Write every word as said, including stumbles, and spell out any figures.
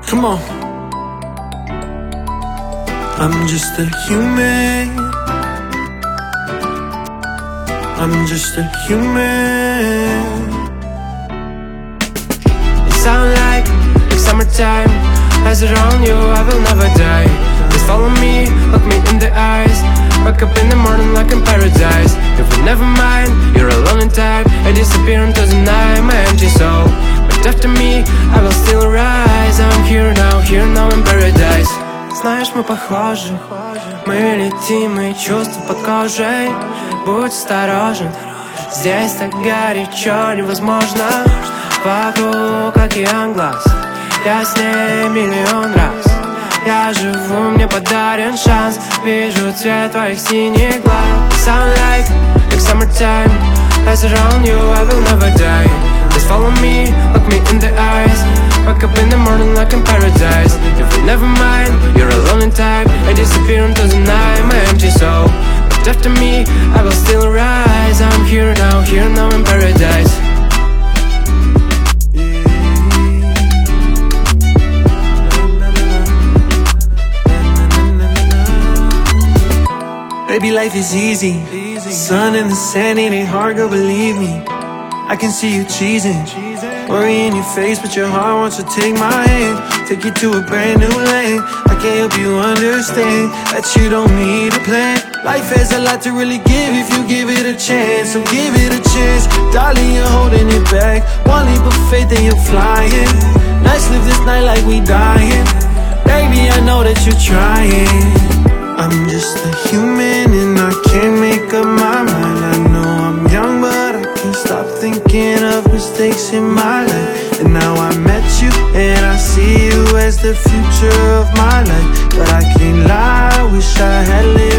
Come on. I'm just a human. I'm just a human. It sound like, like summertime. Eyes around you, I will never die. Just follow me, look me in the eyes. Wake up in the morning like in paradise. If we never mind, you're alone in time. I disappear into the night, my empty soul. But after me, I will still rise. I'm here now, here now in paradise. Знаешь, мы похожи. Мы летим, и чувства под кожей. Будь осторожен, здесь так горячо, невозможно. Вокруг океан глаз, я с ней миллион раз. Я живу, мне подарен шанс. Вижу цвет твоих синих глаз. Sound like, like summertime. Eyes around you, I will never die. Just follow me, look me in the eyes. Wake up in the morning like in paradise. If we never mind, you're alone in time. I disappear into the night, my empty soul. But after me, I will still rise. I'm here now, here now in paradise. Baby, life is easy. Sun in the sand, it ain't hard, girl, believe me. I can see you cheesing. Worry in your face, but your heart wants to take my hand. Take you to a brand new land. I can't help you understand that you don't need a plan. Life has a lot to really give if you give it a chance. So give it a chance. Darling, you're holding it back. One leap of faith and you're flying. Let's live this night like we dying. Baby, I know that you're trying. I'm just a human and I can't make up my mind. I know I'm young but I can't stop thinking of mistakes in my life. And now I met you and I see you as the future of my life. But I can't lie, I wish I had lived